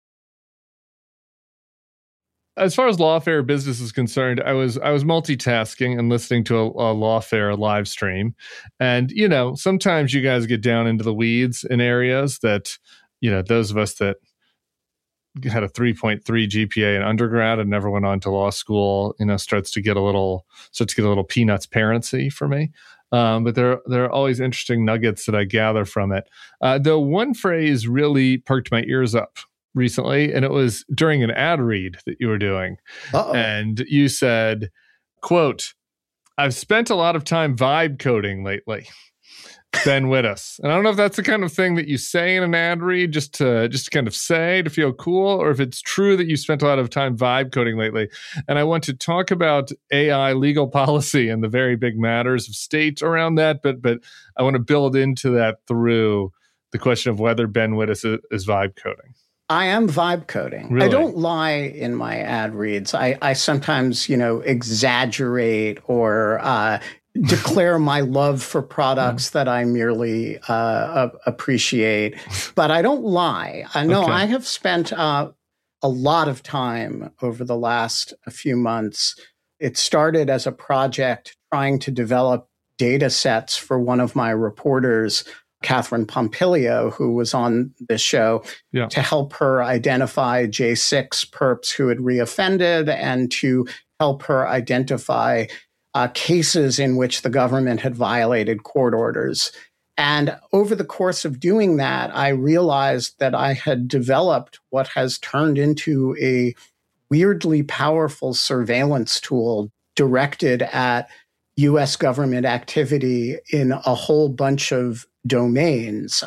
As far as Lawfare business is concerned, I was multitasking and listening to a Lawfare live stream. And, sometimes you guys get down into the weeds in areas that, those of us that had a 3.3 GPA in undergrad and never went on to law school, starts to get a little peanuts parency for me. But there are always interesting nuggets that I gather from it. Though one phrase really perked my ears up recently, and it was during an ad read that you were doing. Uh-oh. And you said, quote, "I've spent a lot of time vibe coding lately. Ben Wittes." And I don't know if that's the kind of thing that you say in an ad read just to kind of say to feel cool, or if it's true that you spent a lot of time vibe coding lately. And I want to talk about AI legal policy and the very big matters of state around that, but I want to build into that through the question of whether Ben Wittes is vibe coding. I am vibe coding. Really? I don't lie in my ad reads. I sometimes, exaggerate or declare my love for products that I merely appreciate, but I don't lie. No, Okay. I have spent a lot of time over the last few months. It started as a project trying to develop data sets for one of my reporters, Catherine Pompilio, who was on this show, to help her identify J6 perps who had reoffended and to help her identify cases in which the government had violated court orders. And over the course of doing that, I realized that I had developed what has turned into a weirdly powerful surveillance tool directed at U.S. government activity in a whole bunch of domains,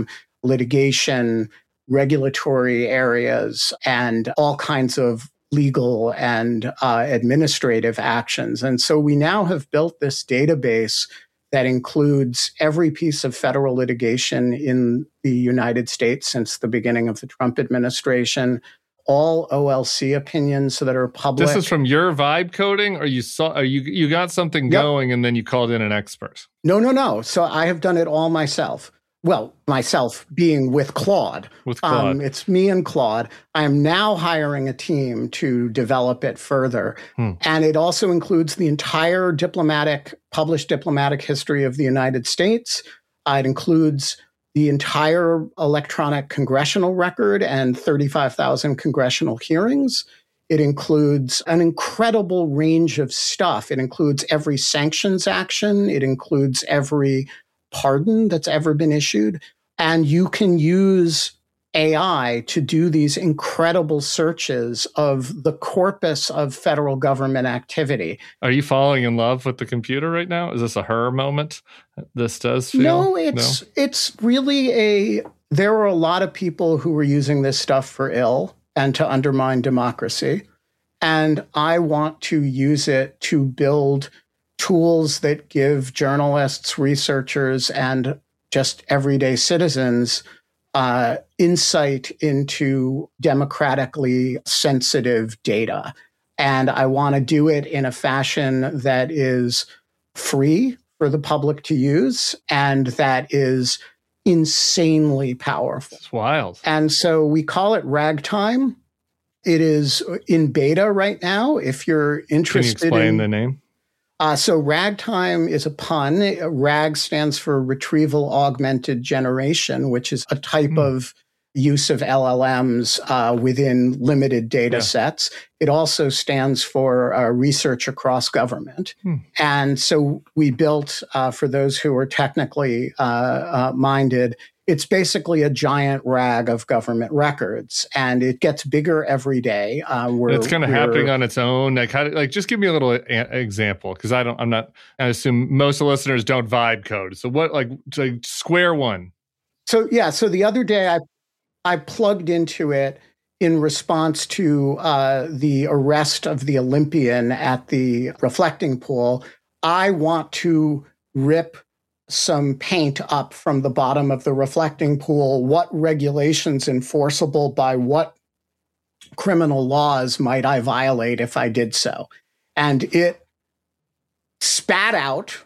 litigation, regulatory areas, and all kinds of legal and administrative actions. And so we now have built this database that includes every piece of federal litigation in the United States since the beginning of the Trump administration, all OLC opinions that are public. This is from your vibe coding, or you got something going and then you called in an expert? No. So I have done it all myself. Well, myself being with Claude. With Claude. It's me and Claude. I am now hiring a team to develop it further. And it also includes the entire published diplomatic history of the United States. It includes the entire electronic congressional record and 35,000 congressional hearings. It includes an incredible range of stuff. It includes every sanctions action. It includes every pardon that's ever been issued. And you can use AI to do these incredible searches of the corpus of federal government activity. Are you falling in love with the computer right now? Is this a her moment? This does feel? No, it's really there are a lot of people who were using this stuff for ill and to undermine democracy. And I want to use it to build tools that give journalists, researchers, and just everyday citizens insight into democratically sensitive data. And I want to do it in a fashion that is free for the public to use and that is insanely powerful. It's wild. And so we call it Ragtime. It is in beta right now. If you're interested, can you explain the name? So Ragtime is a pun. RAG stands for Retrieval Augmented Generation, which is a type of use of LLMs within limited data sets. It also stands for research across government. And so we built, for those who are technically minded, it's basically a giant RAG of government records, and it gets bigger every day. It's kind of happening on its own. Just give me a little example, because I assume most of the listeners don't vibe code. So what, like square one? So the other day I plugged into it in response to the arrest of the Olympian at the reflecting pool. I want to rip some paint up from the bottom of the reflecting pool. What regulations enforceable by what criminal laws might I violate if I did so? And it spat out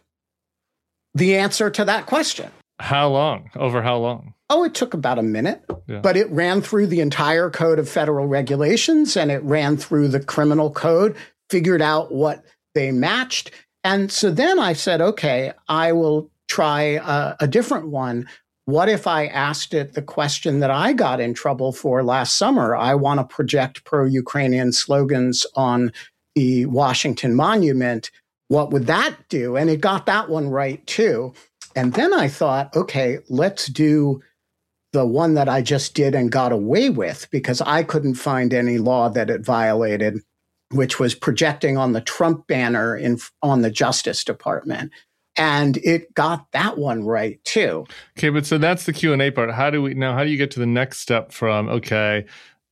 the answer to that question. How long? Over how long? Oh, it took about a minute, but it ran through the entire code of federal regulations and it ran through the criminal code, figured out what they matched. And so then I said, okay, I will try a different one. What if I asked it the question that I got in trouble for last summer? I want to project pro-Ukrainian slogans on the Washington Monument. What would that do? And it got that one right too. And then I thought, okay, let's do the one that I just did and got away with, because I couldn't find any law that it violated, which was projecting on the Trump banner on the Justice Department. And it got that one right too. Okay, but so that's the Q&A part. How do you get to the next step from, okay,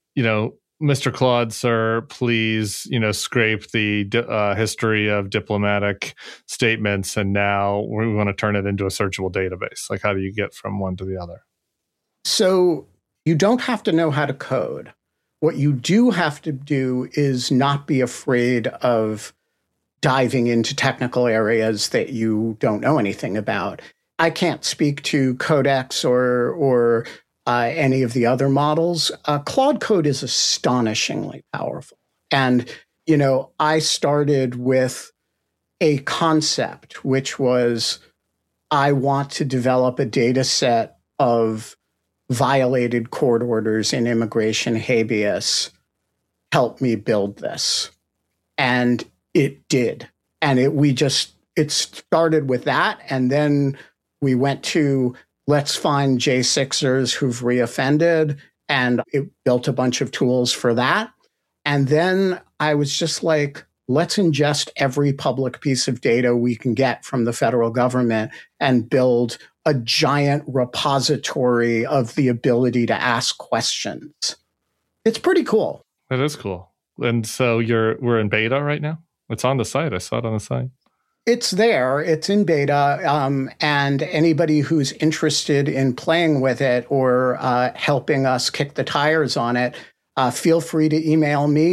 Mr. Claude, sir, please, scrape the history of diplomatic statements, and now we want to turn it into a searchable database. Like, how do you get from one to the other? So you don't have to know how to code. What you do have to do is not be afraid of diving into technical areas that you don't know anything about. I can't speak to Codex or any of the other models. Claude Code is astonishingly powerful. And, I started with a concept, which was I want to develop a data set of violated court orders in immigration habeas. Help me build this. And it did. And it started with that. And then we went to let's find J6ers who've reoffended, and it built a bunch of tools for that. And then I was just like, let's ingest every public piece of data we can get from the federal government and build a giant repository of the ability to ask questions. It's pretty cool. That is cool. And so we're in beta right now? It's on the site. I saw it on the site. It's there. It's in beta. And anybody who's interested in playing with it or helping us kick the tires on it, feel free to email me,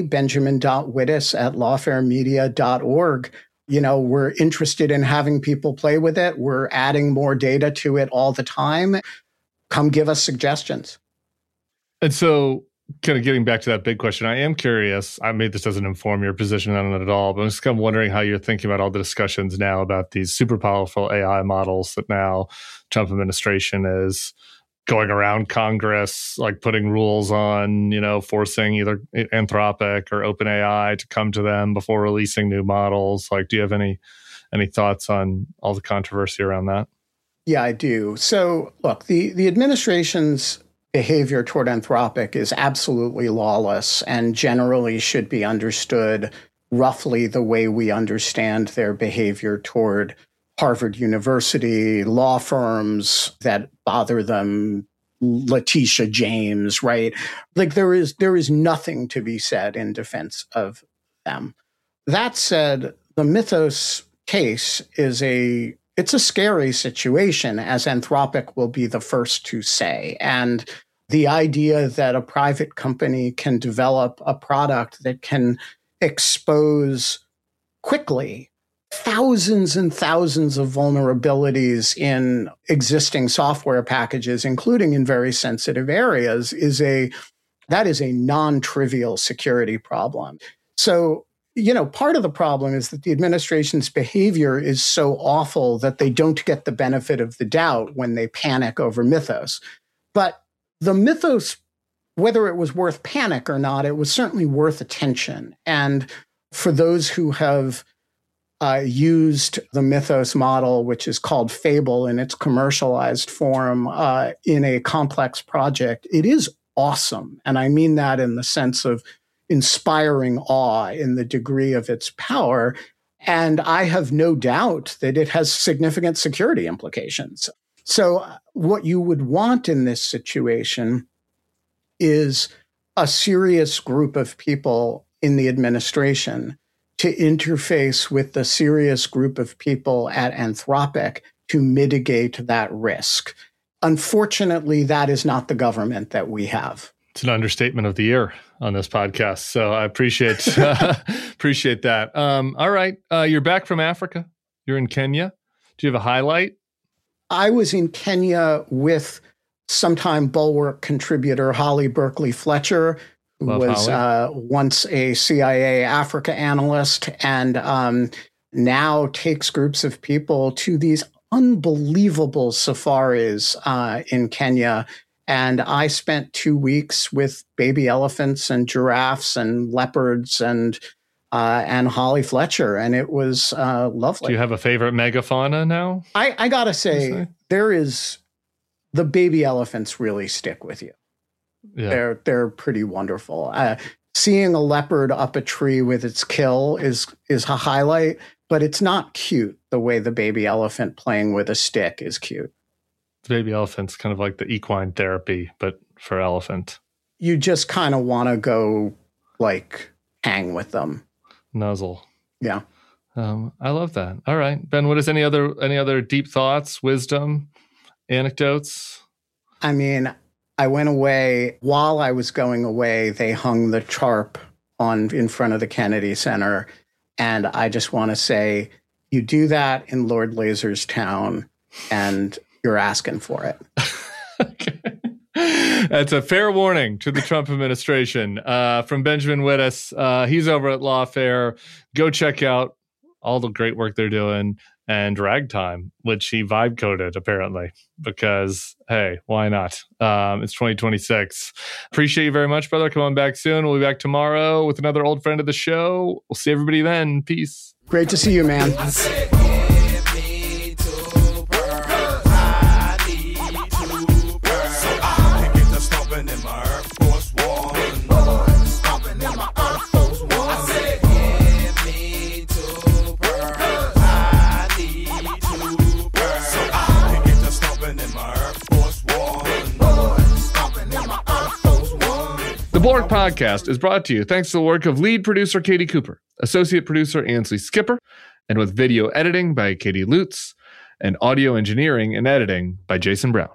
benjamin.wittes@lawfaremedia.org. We're interested in having people play with it. We're adding more data to it all the time. Come give us suggestions. And so kind of getting back to that big question, I am curious. I mean, this doesn't inform your position on it at all, but I'm just kind of wondering how you're thinking about all the discussions now about these super powerful AI models that now Trump administration is going around Congress, like putting rules on, forcing either Anthropic or OpenAI to come to them before releasing new models. Like, do you have any thoughts on all the controversy around that? Yeah, I do. So, look, the administration's behavior toward Anthropic is absolutely lawless and generally should be understood roughly the way we understand their behavior toward Harvard University, law firms that bother them, Letitia James, right? Like there is nothing to be said in defense of them. That said, the Mythos case it's a scary situation, as Anthropic will be the first to say. And the idea that a private company can develop a product that can expose quickly thousands and thousands of vulnerabilities in existing software packages, including in very sensitive areas, is a non-trivial security problem. So, part of the problem is that the administration's behavior is so awful that they don't get the benefit of the doubt when they panic over Mythos. But the Mythos, whether it was worth panic or not, it was certainly worth attention. And for those who have used the Mythos model, which is called Fable in its commercialized form, in a complex project, it is awesome. And I mean that in the sense of inspiring awe in the degree of its power. And I have no doubt that it has significant security implications. So what you would want in this situation is a serious group of people in the administration to interface with the serious group of people at Anthropic to mitigate that risk. Unfortunately, that is not the government that we have. It's an understatement of the year on this podcast. So I appreciate that. All right. You're back from Africa. You're in Kenya. Do you have a highlight? I was in Kenya with sometime Bulwark contributor Holly Berkeley Fletcher, who was once a CIA Africa analyst and now takes groups of people to these unbelievable safaris in Kenya. And I spent 2 weeks with baby elephants and giraffes and leopards and Holly Fletcher, and it was lovely. Do you have a favorite megafauna now? I gotta say, the baby elephants really stick with you. Yeah. They're pretty wonderful. Seeing a leopard up a tree with its kill is a highlight, but it's not cute the way the baby elephant playing with a stick is cute. The baby elephant's kind of like the equine therapy, but for elephant. You just kind of want to go like hang with them. Nuzzle. Yeah. I love that. All right. Ben, what is any other deep thoughts, wisdom, anecdotes? I mean, I went away. While I was going away, they hung the CHARP in front of the Kennedy Center. And I just want to say, you do that in Lord Laserstown, and you're asking for it. Okay. That's a fair warning to the Trump administration. From Benjamin Wittes, he's over at Lawfare. Go check out all the great work they're doing, and Ragtime, which he vibe coded apparently, because hey, why not? It's 2026. Appreciate you very much, brother. Come on back soon. We'll be back tomorrow with another old friend of the show. We'll see everybody then. Peace. Great to see you, man. The Bulwark Podcast is brought to you thanks to the work of lead producer Katie Cooper, associate producer Ansley Skipper, and with video editing by Katie Lutz, and audio engineering and editing by Jason Brown.